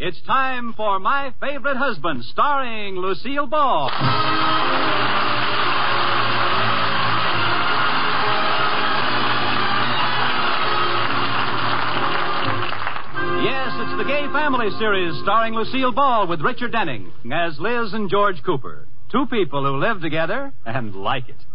It's time for My Favorite Husband, starring Lucille Ball. Yes, it's the Gay Family series starring Lucille Ball with Richard Denning as Liz and George Cooper. Two people who live together and like it.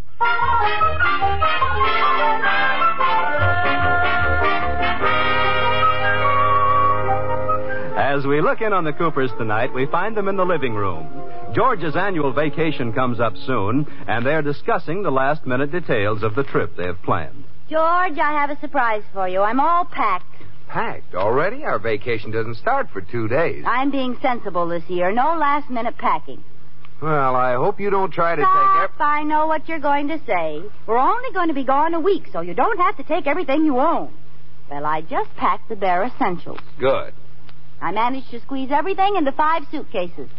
As we look in on the Coopers tonight, we find them in the living room. George's annual vacation comes up soon, and they're discussing the last-minute details of the trip they have planned. George, I have a surprise for you. I'm all packed. Packed already? Our vacation doesn't start for 2 days. I'm being sensible this year. No last-minute packing. Well, I hope you don't try to Stop. I know what you're going to say. We're only going to be gone a week, so you don't have to take everything you own. Well, I just packed the bare essentials. Good. I managed to squeeze everything into 5 suitcases.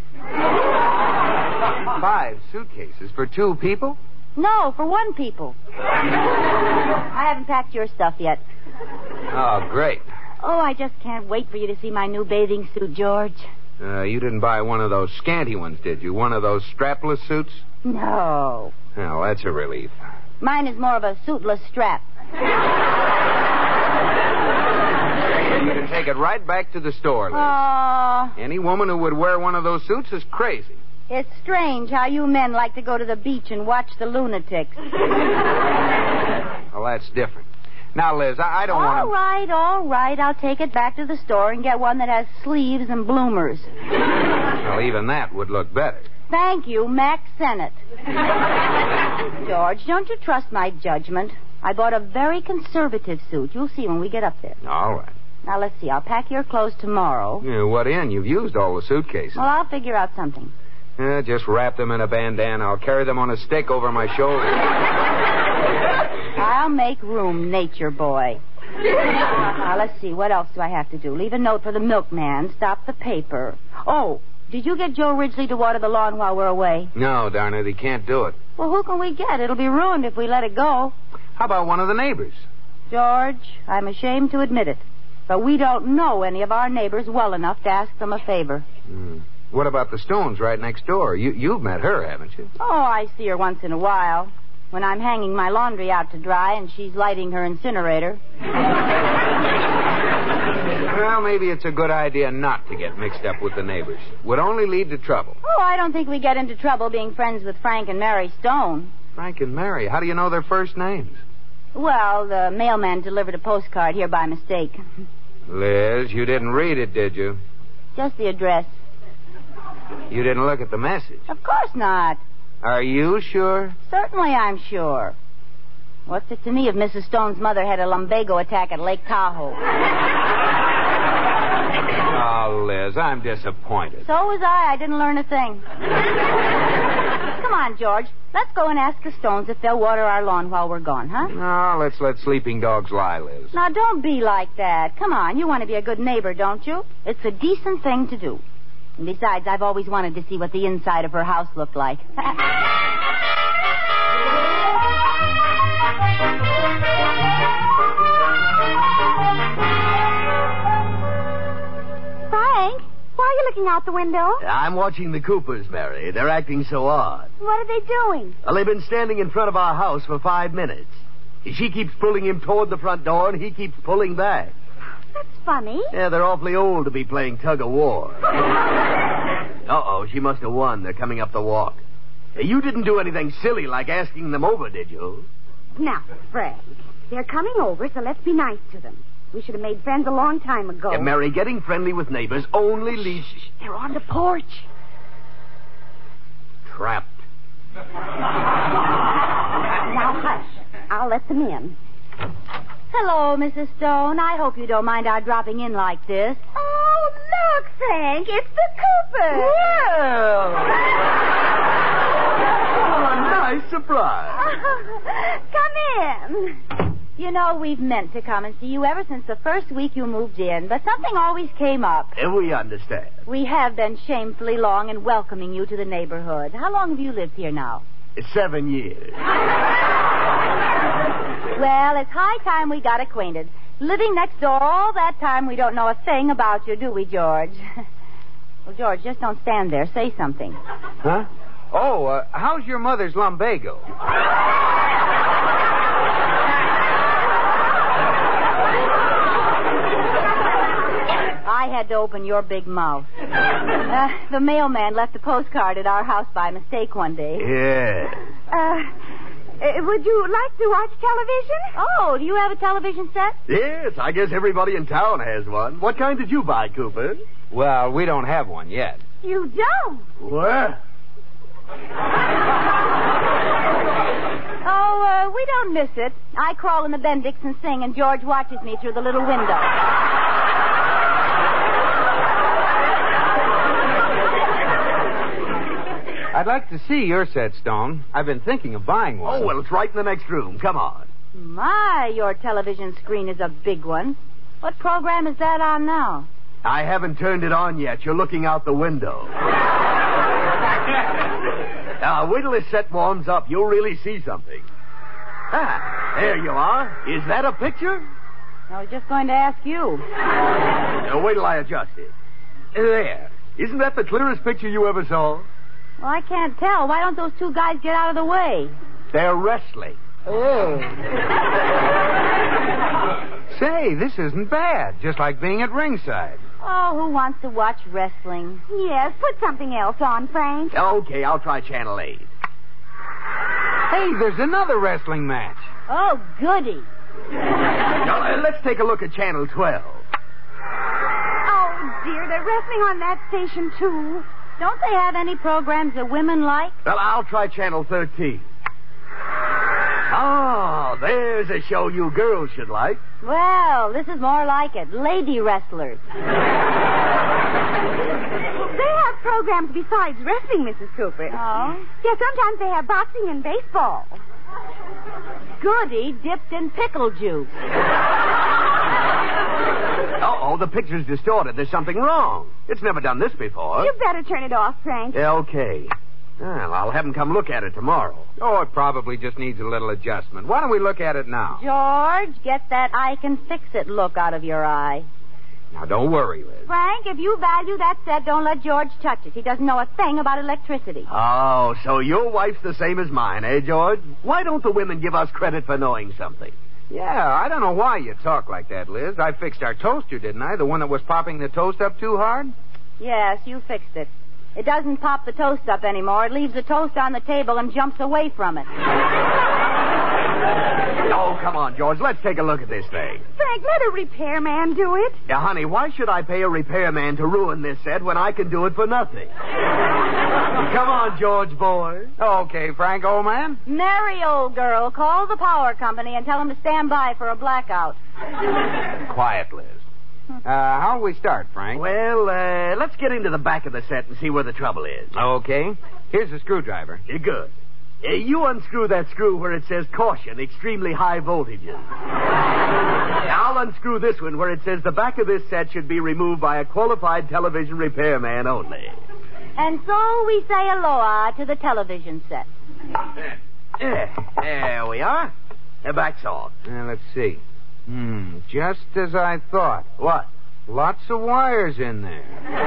5 suitcases for 2 people? No, for 1 people. I haven't packed your stuff yet. Oh, great. Oh, I just can't wait for you to see my new bathing suit, George. You didn't buy one of those scanty ones, did you? One of those strapless suits? No. Well, that's a relief. Mine is more of a suitless strap. You can take it right back to the store, Liz. Oh. Any woman who would wear one of those suits is crazy. It's strange how you men like to go to the beach and watch the lunatics. Well, that's different. Now, Liz, I don't want to... All right. I'll take it back to the store and get one that has sleeves and bloomers. Well, even that would look better. Thank you, Max Sennett. George, don't you trust my judgment? I bought a very conservative suit. You'll see when we get up there. All right. Now, let's see. I'll pack your clothes tomorrow. Yeah, what in? You've used all the suitcases. Well, I'll figure out something. Just wrap them in a bandana. I'll carry them on a stick over my shoulder. I'll make room, nature boy. Now, let's see. What else do I have to do? Leave a note for the milkman. Stop the paper. Oh, did you get Joe Ridgely to water the lawn while we're away? No, darn it. He can't do it. Well, who can we get? It'll be ruined if we let it go. How about one of the neighbors? George, I'm ashamed to admit it, but we don't know any of our neighbors well enough to ask them a favor. What about the Stones right next door? You've met her, haven't you? Oh, I see her once in a while. When I'm hanging my laundry out to dry and she's lighting her incinerator. Well, maybe it's a good idea not to get mixed up with the neighbors. Would only lead to trouble. Oh, I don't think we get into trouble being friends with Frank and Mary Stone. Frank and Mary? How do you know their first names? Well, the mailman delivered a postcard here by mistake. Liz, you didn't read it, did you? Just the address. You didn't look at the message? Of course not. Are you sure? Certainly I'm sure. What's it to me if Mrs. Stone's mother had a lumbago attack at Lake Tahoe? Oh, Liz, I'm disappointed. So was I. I didn't learn a thing. Come on, George. Let's go and ask the Stones if they'll water our lawn while we're gone, huh? No, let's let sleeping dogs lie, Liz. Now, don't be like that. Come on. You want to be a good neighbor, don't you? It's a decent thing to do. And besides, I've always wanted to see what the inside of her house looked like. Frank, why are you looking out the window? I'm watching the Coopers, Mary. They're acting so odd. What are they doing? Well, they've been standing in front of our house for 5 minutes. She keeps pulling him toward the front door, and he keeps pulling back. That's funny. Yeah, they're awfully old to be playing tug-of-war. Uh-oh, she must have won. They're coming up the walk. You didn't do anything silly like asking them over, did you? Now, Frank, they're coming over, so let's be nice to them. We should have made friends a long time ago. Mary, getting friendly with neighbors only leads... They're on the porch. Trapped. Now, hush. I'll let them in. Hello, Mrs. Stone. I hope you don't mind our dropping in like this. Oh, look, Frank. It's the Coopers. Well. Oh, a nice surprise. Come in. You know, we've meant to come and see you ever since the first week you moved in, but something always came up. We understand. We have been shamefully long in welcoming you to the neighborhood. How long have you lived here now? 7 years. Well, it's high time we got acquainted. Living next door all that time, we don't know a thing about you, do we, George? Well, George, just don't stand there. Say something. Huh? Oh, how's your mother's lumbago? I had to open your big mouth. The mailman left a postcard at our house by mistake one day. Yes. Would you like to watch television? Oh, do you have a television set? Yes, I guess everybody in town has one. What kind did you buy, Cooper? Well, we don't have one yet. You don't? What? Oh, we don't miss it. I crawl in the Bendix and sing, and George watches me through the little window. I'd like to see your set, Stone. I've been thinking of buying one. Oh, well, it's right in the next room. Come on. My, your television screen is a big one. What program is that on now? I haven't turned it on yet. You're looking out the window. Now, wait till this set warms up. You'll really see something. Ah, there you are. Is that a picture? I was just going to ask you. Now, wait till I adjust it. There. Isn't that the clearest picture you ever saw? Well, I can't tell. Why don't those two guys get out of the way? They're wrestling. Oh. Say, this isn't bad. Just like being at ringside. Oh, who wants to watch wrestling? Yes, put something else on, Frank. Okay, I'll try Channel 8. Hey, there's another wrestling match. Oh, goody. Now, let's take a look at Channel 12. Oh, dear, they're wrestling on that station, too. Don't they have any programs that women like? Well, I'll try Channel 13. Oh, there's a show you girls should like. Well, this is more like it. Lady wrestlers. They have programs besides wrestling, Mrs. Cooper. Oh? Yeah, sometimes they have boxing and baseball. Goody dipped in pickle juice. Uh-oh, the picture's distorted. There's something wrong. It's never done this before. You better turn it off, Frank. Okay. Well, I'll have them come look at it tomorrow. Oh, it probably just needs a little adjustment. Why don't we look at it now? George, get that I can fix it look out of your eye. Now, don't worry, Liz. Frank, if you value that set, don't let George touch it. He doesn't know a thing about electricity. Oh, so your wife's the same as mine, eh, George? Why don't the women give us credit for knowing something? Yeah, I don't know why you talk like that, Liz. I fixed our toaster, didn't I? The one that was popping the toast up too hard? Yes, you fixed it. It doesn't pop the toast up anymore. It leaves the toast on the table and jumps away from it. Oh, come on, George. Let's take a look at this thing. Frank, let a repairman do it. Yeah, honey, why should I pay a repairman to ruin this set when I can do it for nothing? Come on, George boy. Okay, Frank, old man. Merry old girl, call the power company and tell them to stand by for a blackout. Quiet, Liz. How'll we start, Frank? Well, let's get into the back of the set and see where the trouble is. Okay. Here's the screwdriver. You're good. You unscrew that screw where it says caution, extremely high voltages. I'll unscrew this one where it says the back of this set should be removed by a qualified television repairman only. And so we say aloha to the television set. There we are. The back's off. Let's see. Just as I thought. What? Lots of wires in there.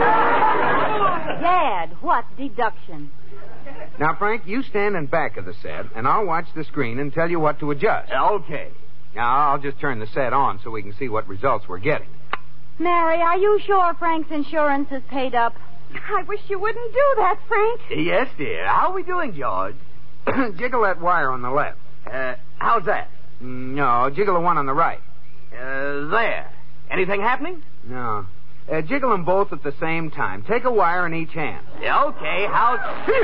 Dad, what deduction? Now, Frank, you stand in back of the set, and I'll watch the screen and tell you what to adjust. Okay. Now, I'll just turn the set on so we can see what results we're getting. Mary, are you sure Frank's insurance is paid up? I wish you wouldn't do that, Frank. Yes, dear. How are we doing, George? Jiggle that wire on the left. How's that? No, jiggle the one on the right. There. Anything happening? No. Jiggle them both at the same time. Take a wire in each hand. Okay, how's...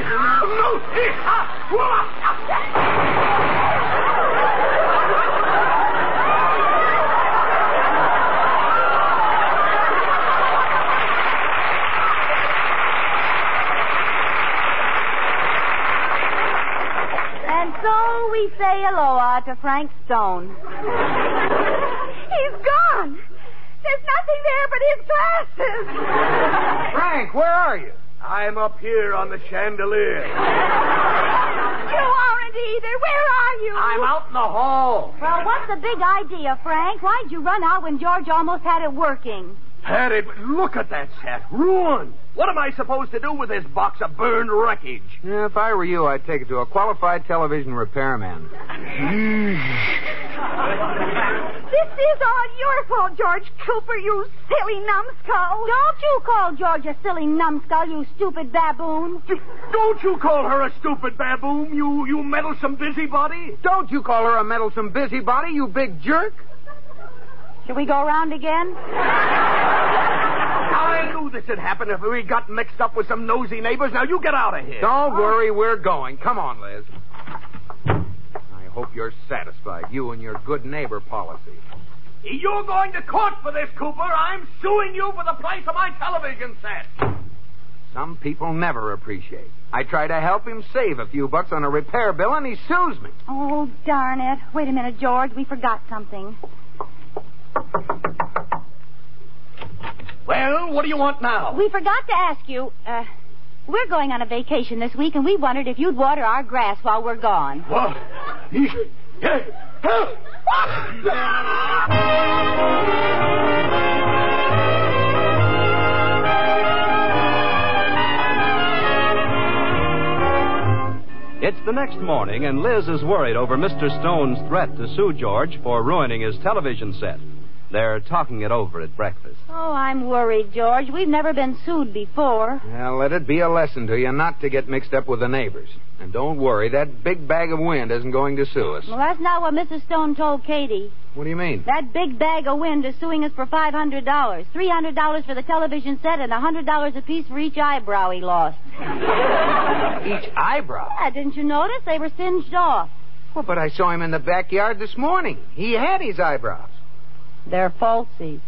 And so we say aloha to Frank Stone. He's gone. There's nothing there but his glasses. Frank, where are you? I'm up here on the chandelier. You aren't either. Where are you? I'm out in the hall. Well, what's the big idea, Frank? Why'd you run out when George almost had it working? Harry, look at that set. Ruined. What am I supposed to do with this box of burned wreckage? Yeah, if I were you, I'd take it to a qualified television repairman. This is all your fault, George Cooper, you silly numbskull. Don't you call George a silly numbskull, you stupid baboon. Don't you call her a stupid baboon, you meddlesome busybody. Don't you call her a meddlesome busybody, you big jerk. Should we go around again? I knew this would happen if we got mixed up with some nosy neighbors. Now, you get out of here. Don't worry, we're going. Come on, Liz. I hope you're satisfied, you and your good neighbor policy. You're going to court for this, Cooper. I'm suing you for the price of my television set. Some people never appreciate. I try to help him save a few bucks on a repair bill, and he sues me. Oh, darn it. Wait a minute, George. We forgot something. Well, what do you want now? We forgot to ask you. We're going on a vacation this week, and we wondered if you'd water our grass while we're gone. What? It's the next morning, and Liz is worried over Mr. Stone's threat to sue George for ruining his television set. They're talking it over at breakfast. Oh, I'm worried, George. We've never been sued before. Well, let it be a lesson to you not to get mixed up with the neighbors. And don't worry, that big bag of wind isn't going to sue us. Well, that's not what Mrs. Stone told Katie. What do you mean? That big bag of wind is suing us for $500. $300 for the television set and $100 apiece for each eyebrow he lost. Each eyebrow? Yeah, didn't you notice? They were singed off. Well, but I saw him in the backyard this morning. He had his eyebrows. They're falsies.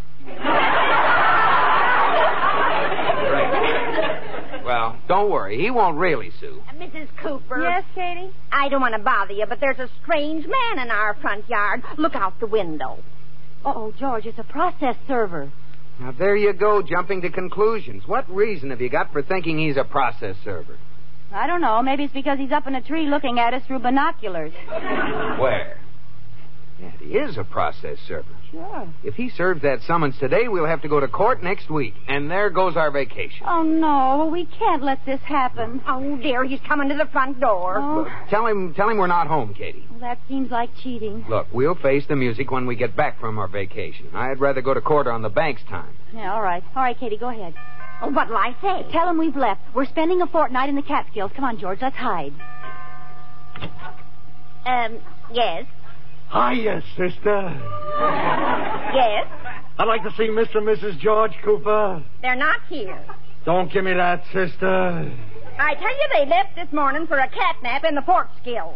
Well, don't worry. He won't really sue. Mrs. Cooper. Yes, Katie? I don't want to bother you, but there's a strange man in our front yard. Look out the window. Oh, George, it's a process server. Now, there you go, jumping to conclusions. What reason have you got for thinking he's a process server? I don't know. Maybe it's because he's up in a tree looking at us through binoculars. Where? Yeah, he is a process server. Sure. If he serves that summons today, we'll have to go to court next week. And there goes our vacation. Oh, no. We can't let this happen. Oh, dear, he's coming to the front door. Oh. Tell him we're not home, Katie. Well, that seems like cheating. Look, we'll face the music when we get back from our vacation. I'd rather go to court on the bank's time. Yeah, all right. All right, Katie, go ahead. Oh, what'll I say? Tell him we've left. We're spending a fortnight in the Catskills. Come on, George, let's hide. Yes. Hiya, sister. Yes? I'd like to see Mr. and Mrs. George Cooper. They're not here. Don't give me that, sister. I tell you, they left this morning for a catnap in the pork skill.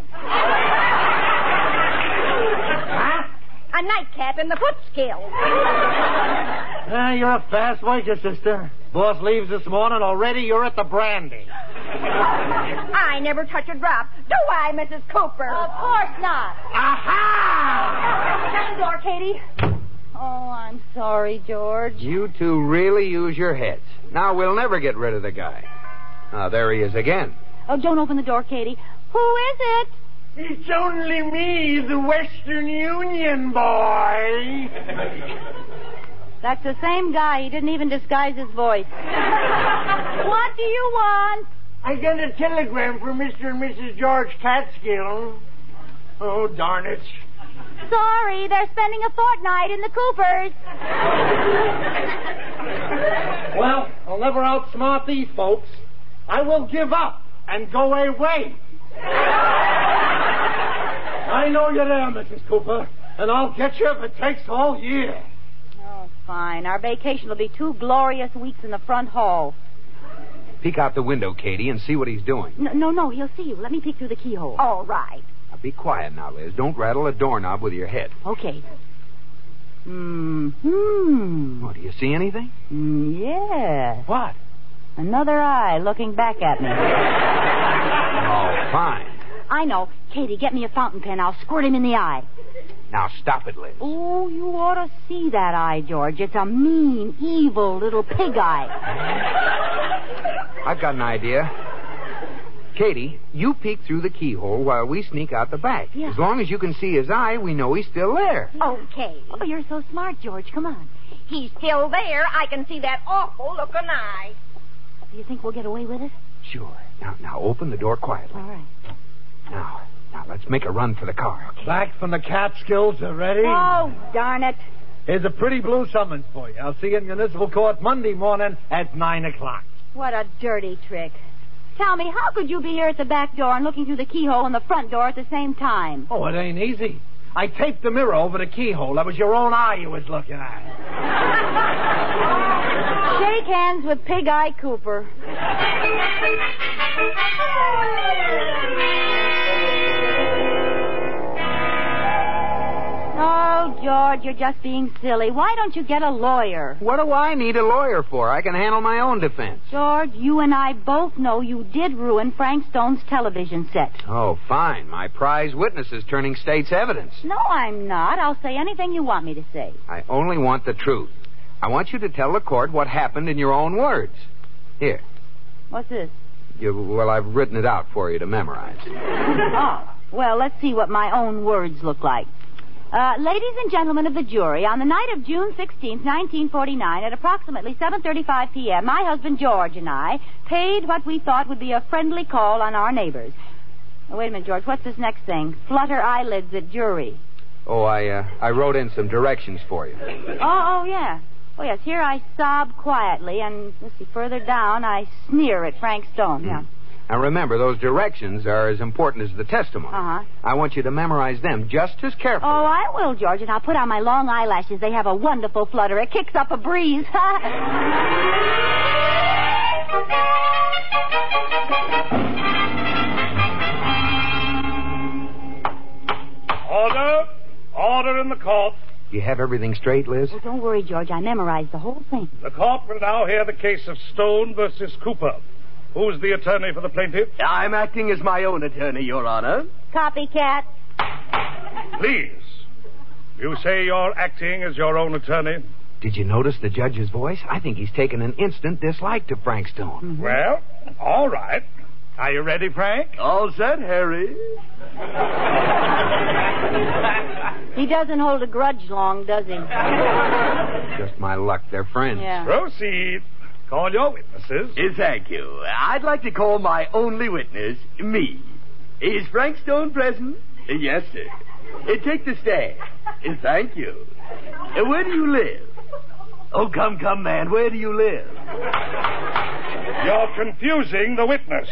Huh? A nightcap in the foot skill. You're a fast waiter, sister. Boss leaves this morning. Already you're at the brandy. I never touch a drop. Do I, Mrs. Cooper? Of course not. Aha! Shut the door, Katie. Oh, I'm sorry, George. You two really use your heads. Now, we'll never get rid of the guy. There he is again. Oh, don't open the door, Katie. Who is it? It's only me, the Western Union boy. That's the same guy. He didn't even disguise his voice. What do you want? I got a telegram from Mr. and Mrs. George Catskill. Oh, darn it. Sorry, they're spending a fortnight in the Coopers. Well, I'll never outsmart these folks. I will give up and go away. I know you're there, Mrs. Cooper, and I'll get you if it takes all year. Oh, fine. Our vacation will be 2 glorious weeks in the front hall. Peek out the window, Katie, and see what he's doing. No, he'll see you. Let me peek through the keyhole. All right. Now, be quiet now, Liz. Don't rattle a doorknob with your head. Okay. Oh, do you see anything? Yes. What? Another eye looking back at me. Oh, fine. I know. Katie, get me a fountain pen. I'll squirt him in the eye. Now, stop it, Liz. Oh, you ought to see that eye, George. It's a mean, evil little pig eye. I've got an idea. Katie, you peek through the keyhole while we sneak out the back. Yeah. As long as you can see his eye, we know he's still there. Okay. Oh, you're so smart, George. Come on. He's still there. I can see that awful looking eye. Do you think we'll get away with it? Sure. Now open the door quietly. All right. Now, let's make a run for the car. Back from the Catskills already? Oh, darn it. Here's a pretty blue summons for you. I'll see you in municipal court Monday morning at 9 o'clock. What a dirty trick. Tell me, how could you be here at the back door and looking through the keyhole in the front door at the same time? Oh, it ain't easy. I taped the mirror over the keyhole. That was your own eye you was looking at. Shake hands with Pig Eye Cooper. Oh, George, you're just being silly. Why don't you get a lawyer? What do I need a lawyer for? I can handle my own defense. George, you and I both know you did ruin Frank Stone's television set. Oh, fine. My prize witness is turning state's evidence. No, I'm not. I'll say anything you want me to say. I only want the truth. I want you to tell the court what happened in your own words. Here. What's this? Well, I've written it out for you to memorize. Oh, well, let's see what my own words look like. Ladies and gentlemen of the jury, on the night of June 16th, 1949, at approximately 7:35 p.m., my husband George and I paid what we thought would be a friendly call on our neighbors. Oh, wait a minute, George. What's this next thing? Flutter eyelids at jury. Oh, I wrote in some directions for you. Oh, yeah. Oh, yes. Here I sob quietly, and let's see, further down, I sneer at Frank Stone. Yeah. Now, remember, those directions are as important as the testimony. Uh-huh. I want you to memorize them just as carefully. Oh, I will, George, and I'll put on my long eyelashes. They have a wonderful flutter. It kicks up a breeze. Order! Order in the court. You have everything straight, Liz? Oh, don't worry, George. I memorized the whole thing. The court will now hear the case of Stone versus Cooper. Who's the attorney for the plaintiff? I'm acting as my own attorney, Your Honor. Copycat. Please. You say you're acting as your own attorney? Did you notice the judge's voice? I think he's taken an instant dislike to Frank Stone. Mm-hmm. Well, all right. Are you ready, Frank? All set, Harry. He doesn't hold a grudge long, does he? Just my luck. They're friends. Yeah. Proceed. Call your witnesses. Thank you. I'd like to call my only witness, me. Is Frank Stone present? Yes, sir. Take the stand. Thank you. Where do you live? Oh, come, man. Where do you live? You're confusing the witness.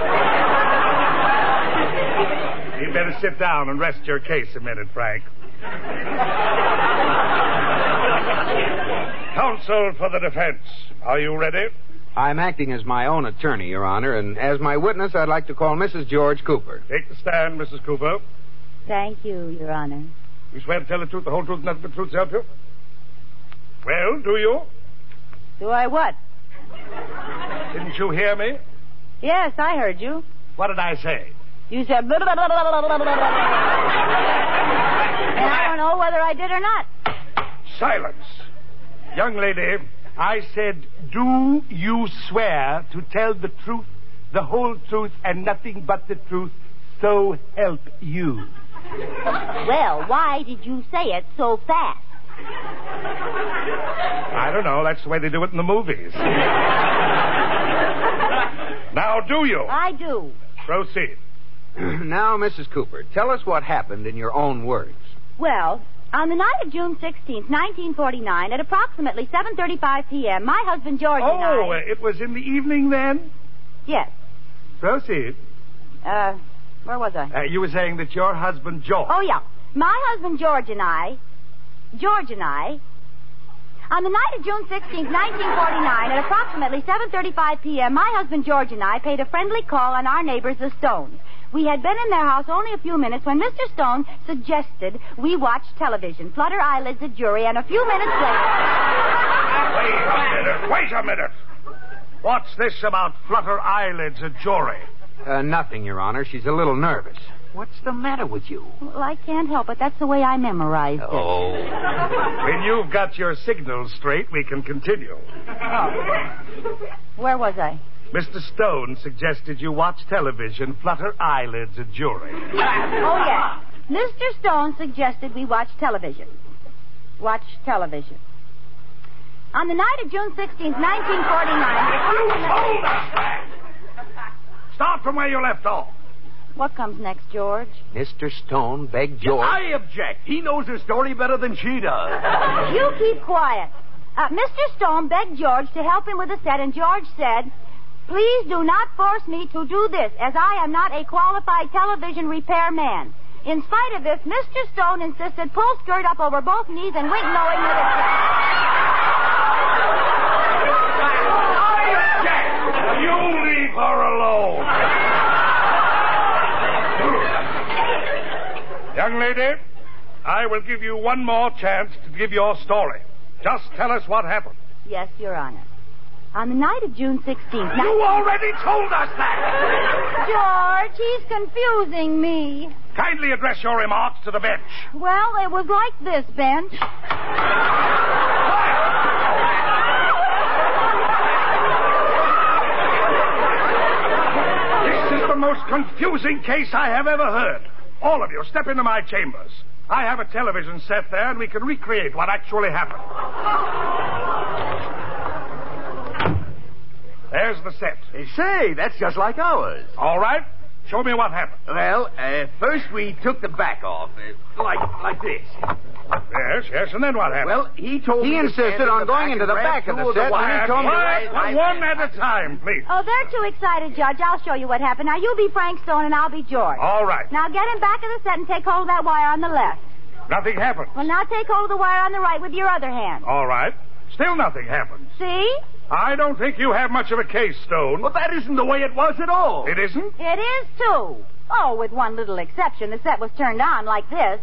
You'd better sit down and rest your case a minute, Frank. Counsel for the defense, are you ready? I'm acting as my own attorney, Your Honor, and as my witness, I'd like to call Mrs. George Cooper. Take the stand, Mrs. Cooper. Thank you, Your Honor. You swear to tell the truth, the whole truth, and nothing but the truth, so help you? Well, do you? Do I what? Didn't you hear me? Yes, I heard you. What did I say? You said... And I don't know whether I did or not. Silence. Young lady, I said, do you swear to tell the truth, the whole truth, and nothing but the truth, so help you? Well, why did you say it so fast? I don't know. That's the way they do it in the movies. Now, do you? I do. Proceed. Now, Mrs. Cooper, tell us what happened in your own words. Well, on the night of June 16th, 1949, at approximately 7:35 p.m., my husband George and I... Oh, it was in the evening then? Yes. Proceed. Where was I? You were saying that your husband George... Oh, yeah. My husband George and I, on the night of June 16th, 1949, at approximately 7:35 p.m., my husband George and I paid a friendly call on our neighbors, the Stones. We had been in their house only a few minutes when Mr. Stone suggested we watch television, flutter eyelids at jury, and a few minutes later... Wait a minute. What's this about flutter eyelids at jury? Nothing, Your Honor. She's a little nervous. What's the matter with you? Well, I can't help it. That's the way I memorized it. Oh. When you've got your signals straight, we can continue. Where was I? Mr. Stone suggested you watch television, flutter eyelids at jury. Oh, yes. Mr. Stone suggested we watch television. Watch television. On the night of June 16th, 1949... Start from where you left off. What comes next, George? Mr. Stone begged George... I object. He knows the story better than she does. You keep quiet. Mr. Stone begged George to help him with the set, and George said, "Please do not force me to do this, as I am not a qualified television repairman." In spite of this, Mr. Stone insisted pull skirt up over both knees and wink knowing that I object! You leave her alone. Young lady, I will give you one more chance to give your story. Just tell us what happened. Yes, Your Honor. On the night of June 16th... You already told us that! George, he's confusing me. Kindly address your remarks to the bench. Well, it was like this, bench. This is the most confusing case I have ever heard. All of you, step into my chambers. I have a television set there, and we can recreate what actually happened. There's the set. Say, that's just like ours. All right. Show me what happened. Well, first we took the back off, like this. Yes, and then what happened? Well, he told me... He insisted on going into the back of the set, and he told me... One at a time, please. Oh, they're too excited, Judge. I'll show you what happened. Now, you be Frank Stone, and I'll be George. All right. Now, get him back of the set and take hold of that wire on the left. Nothing happened. Well, now take hold of the wire on the right with your other hand. All right. Still nothing happened. See? I don't think you have much of a case, Stone. Well, that isn't the way it was at all. It isn't? It is, too. Oh, with one little exception. The set was turned on like this.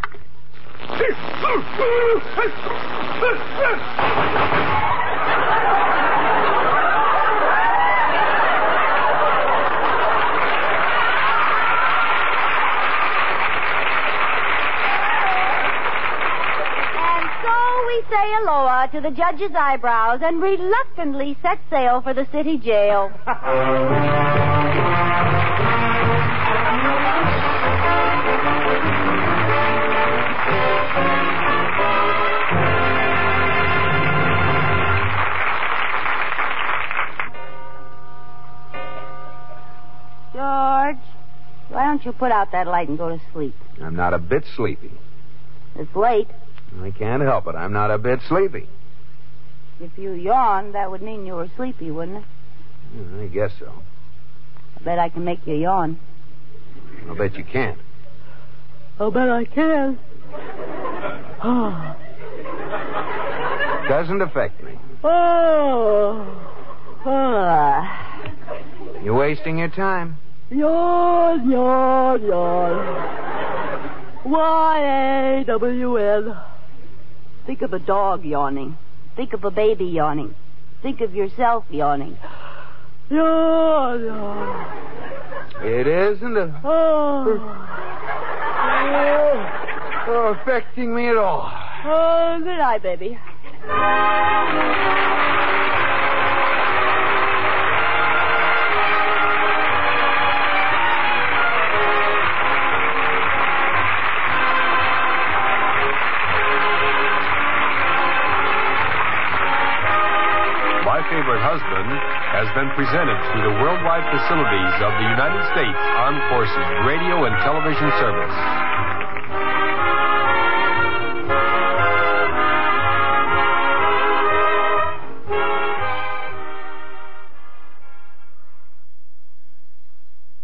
And so we say aloha to the judge's eyebrows and reluctantly set sail for the city jail. George, why don't you put out that light and go to sleep? I'm not a bit sleepy. It's late. I can't help it. I'm not a bit sleepy. If you yawned, that would mean you were sleepy, wouldn't it? I guess so. I bet I can make you yawn. I'll bet you can't. I'll bet I can. Doesn't affect me. You're wasting your time. Yawn, yawn, yawn. Y-A-W-N. Think of a dog yawning. Think of a baby yawning. Think of yourself yawning. Yawn, yawn. It isn't affecting me at all. Good night, baby. My Favorite Husband has been presented through the worldwide facilities of the United States Armed Forces Radio and Television Service.